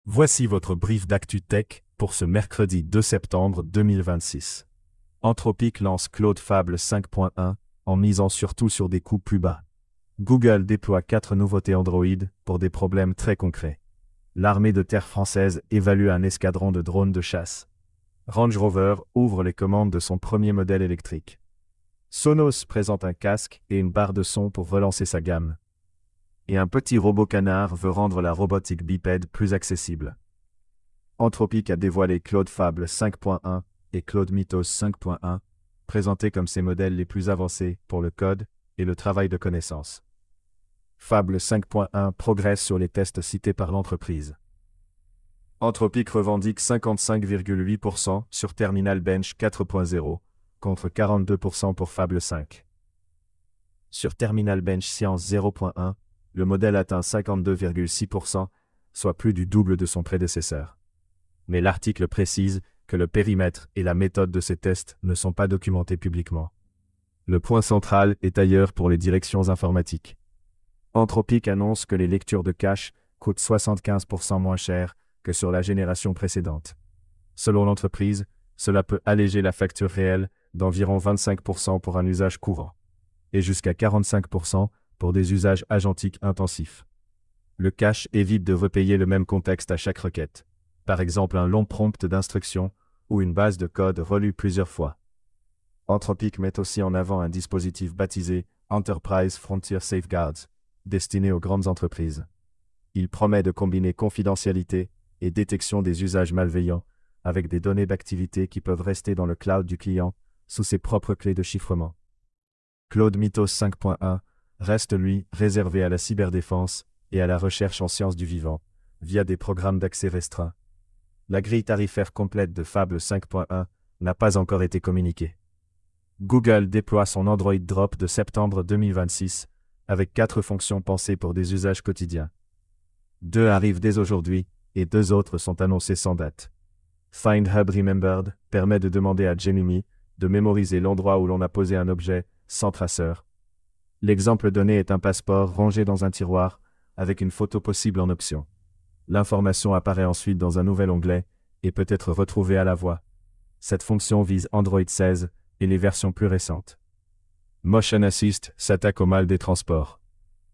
Voici votre brief d'Actu Tech pour ce mercredi 2 septembre 2026. Anthropic lance Claude Fable 5.1 en misant surtout sur des coûts plus bas. Google déploie 4 nouveautés Android pour des problèmes très concrets. L'armée de terre française évalue un escadron de drones de chasse. Range Rover ouvre les commandes de son premier modèle électrique. Sonos présente un casque et une barre de son pour relancer sa gamme. Et un petit robot canard veut rendre la robotique bipède plus accessible. Anthropic a dévoilé Claude Fable 5.1 et Claude Mythos 5.1, présentés comme ses modèles les plus avancés pour le code et le travail de connaissance. Fable 5.1 progresse sur les tests cités par l'entreprise. Anthropic revendique 55,8% sur Terminal Bench 4.0, contre 42% pour Fable 5. Sur Terminal Bench Science 0.1, le modèle atteint 52,6%, soit plus du double de son prédécesseur. Mais l'article précise que le périmètre et la méthode de ces tests ne sont pas documentés publiquement. Le point central est ailleurs pour les directions informatiques. Anthropic annonce que les lectures de cache coûtent 75% moins cher que sur la génération précédente. Selon l'entreprise, cela peut alléger la facture réelle d'environ 25% pour un usage courant, et jusqu'à 45% pour des usages agentiques intensifs. Le cache évite de repayer le même contexte à chaque requête, par exemple un long prompt d'instruction ou une base de code relue plusieurs fois. Anthropic met aussi en avant un dispositif baptisé Enterprise Frontier Safeguards, destiné aux grandes entreprises. Il promet de combiner confidentialité et détection des usages malveillants avec des données d'activité qui peuvent rester dans le cloud du client sous ses propres clés de chiffrement. Claude Mythos 5.1 reste, lui, réservé à la cyberdéfense et à la recherche en sciences du vivant, via des programmes d'accès restreints. La grille tarifaire complète de Fable 5.1 n'a pas encore été communiquée. Google déploie son Android Drop de septembre 2026, avec 4 fonctions pensées pour des usages quotidiens. 2 arrivent dès aujourd'hui, et 2 autres sont annoncées sans date. Find Hub Remembered permet de demander à Gemini de mémoriser l'endroit où l'on a posé un objet, sans traceur. L'exemple donné est un passeport rangé dans un tiroir, avec une photo possible en option. L'information apparaît ensuite dans un nouvel onglet, et peut être retrouvée à la voix. Cette fonction vise Android 16 et les versions plus récentes. Motion Assist s'attaque au mal des transports.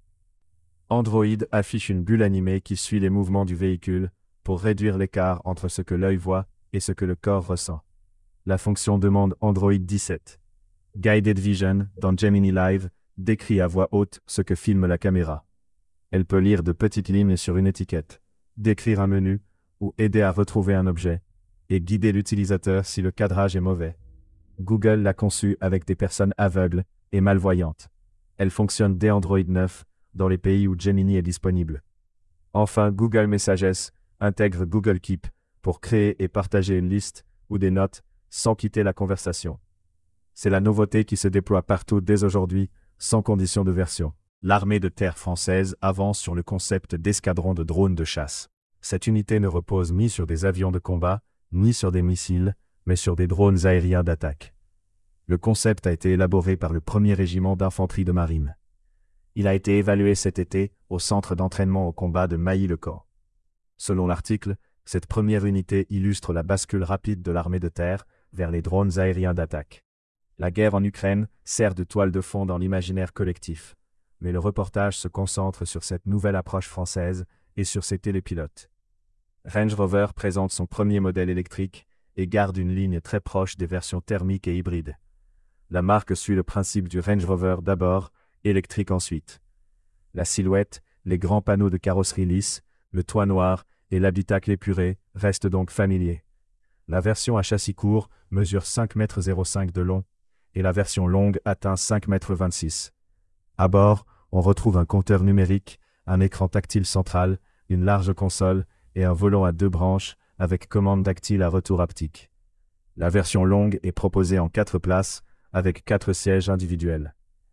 Android affiche une bulle animée qui suit les mouvements du véhicule, pour réduire l'écart entre ce que l'œil voit et ce que le corps ressent. La fonction demande Android 17. Guided Vision, dans Gemini Live, décrit à voix haute ce que filme la caméra. Elle peut lire de petites lignes sur une étiquette, décrire un menu, ou aider à retrouver un objet, et guider l'utilisateur si le cadrage est mauvais. Google l'a conçue avec des personnes aveugles et malvoyantes. Elle fonctionne dès Android 9, dans les pays où Gemini est disponible. Enfin, Google Messages intègre Google Keep pour créer et partager une liste ou des notes sans quitter la conversation. C'est la nouveauté qui se déploie partout dès aujourd'hui, sans condition de version. L'armée de terre française avance sur le concept d'escadron de drones de chasse. Cette unité ne repose ni sur des avions de combat, ni sur des missiles, mais sur des drones aériens d'attaque. Le concept a été élaboré par le 1er régiment d'infanterie de marine. Il a été évalué cet été au centre d'entraînement au combat de Mailly-le-Camp. Selon l'article, cette première unité illustre la bascule rapide de l'armée de terre vers les drones aériens d'attaque. La guerre en Ukraine sert de toile de fond dans l'imaginaire collectif, mais le reportage se concentre sur cette nouvelle approche française et sur ses télépilotes. Range Rover présente son premier modèle électrique et garde une ligne très proche des versions thermiques et hybrides. La marque suit le principe du Range Rover d'abord, électrique ensuite. La silhouette, les grands panneaux de carrosserie lisse, le toit noir et l'habitacle épuré restent donc familiers. La version à châssis court mesure 5,05 m de long, et la version longue atteint 5,26 m. À bord, on retrouve un compteur numérique, un écran tactile central, une large console et un volant à 2 branches avec commande tactile à retour haptique. La version longue est proposée en 4 places, avec 4 sièges individuels.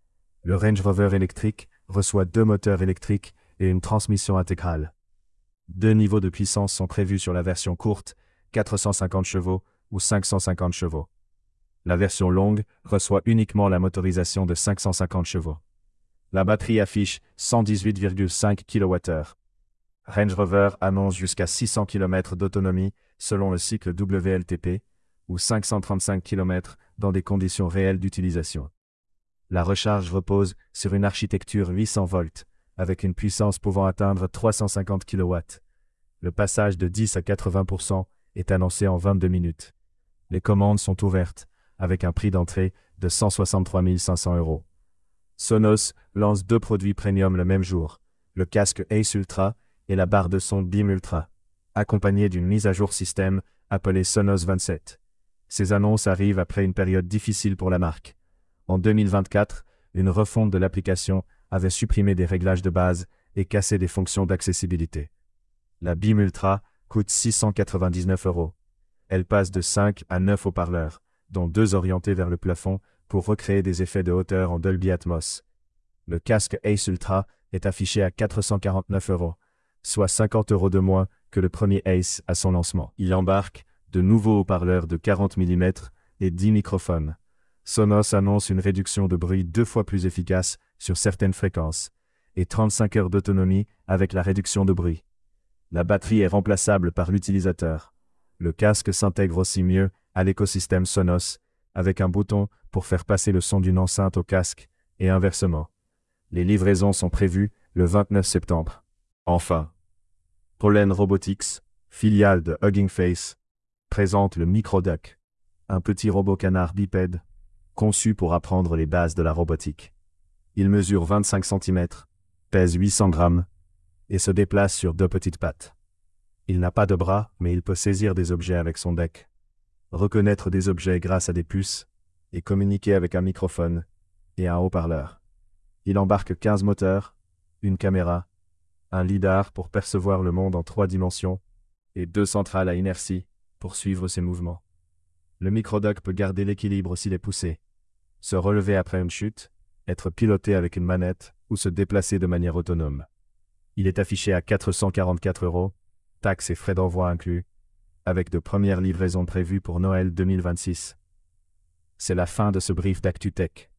Le Range Rover électrique reçoit 2 moteurs électriques et une transmission intégrale. 2 niveaux de puissance sont prévus sur la version courte, 450 chevaux ou 550 chevaux. La version longue reçoit uniquement la motorisation de 550 chevaux. La batterie affiche 118,5 kWh. Range Rover annonce jusqu'à 600 km d'autonomie selon le cycle WLTP, ou 535 km dans des conditions réelles d'utilisation. La recharge repose sur une architecture 800 volts, avec une puissance pouvant atteindre 350 kW. Le passage de 10 à 80% est annoncé en 22 minutes. Les commandes sont ouvertes, avec un prix d'entrée de 163 500 €. Sonos lance 2 produits premium le même jour, le casque Ace Ultra et la barre de son BIM Ultra, accompagnée d'une mise à jour système appelée Sonos 27. Ces annonces arrivent après une période difficile pour la marque. En 2024, une refonte de l'application avait supprimé des réglages de base et cassé des fonctions d'accessibilité. La BIM Ultra coûte 699 €. Elle passe de 5 à 9 haut-parleurs, dont 2 orientés vers le plafond pour recréer des effets de hauteur en Dolby Atmos. Le casque Ace Ultra est affiché à 449 €, soit 50 € de moins que le premier Ace à son lancement. Il embarque de nouveaux haut-parleurs de 40 mm et 10 microphones. Sonos annonce une réduction de bruit 2 fois plus efficace sur certaines fréquences et 35 heures d'autonomie avec la réduction de bruit. La batterie est remplaçable par l'utilisateur. Le casque s'intègre aussi mieux à l'écosystème Sonos, avec un bouton pour faire passer le son d'une enceinte au casque, et inversement. Les livraisons sont prévues le 29 septembre. Enfin, Pollen Robotics, filiale de Hugging Face, présente le MicroDuck, un petit robot canard bipède, conçu pour apprendre les bases de la robotique. Il mesure 25 cm, pèse 800 grammes, et se déplace sur 2 petites pattes. Il n'a pas de bras, mais il peut saisir des objets avec son bec, reconnaître des objets grâce à des puces, et communiquer avec un microphone et un haut-parleur. Il embarque 15 moteurs, une caméra, un lidar pour percevoir le monde en 3 dimensions, et 2 centrales à inertie pour suivre ses mouvements. Le MicroDuck peut garder l'équilibre s'il est poussé, se relever après une chute, être piloté avec une manette ou se déplacer de manière autonome. Il est affiché à 444 €, taxes et frais d'envoi inclus, avec de premières livraisons prévues pour Noël 2026. C'est la fin de ce brief d'ActuTech.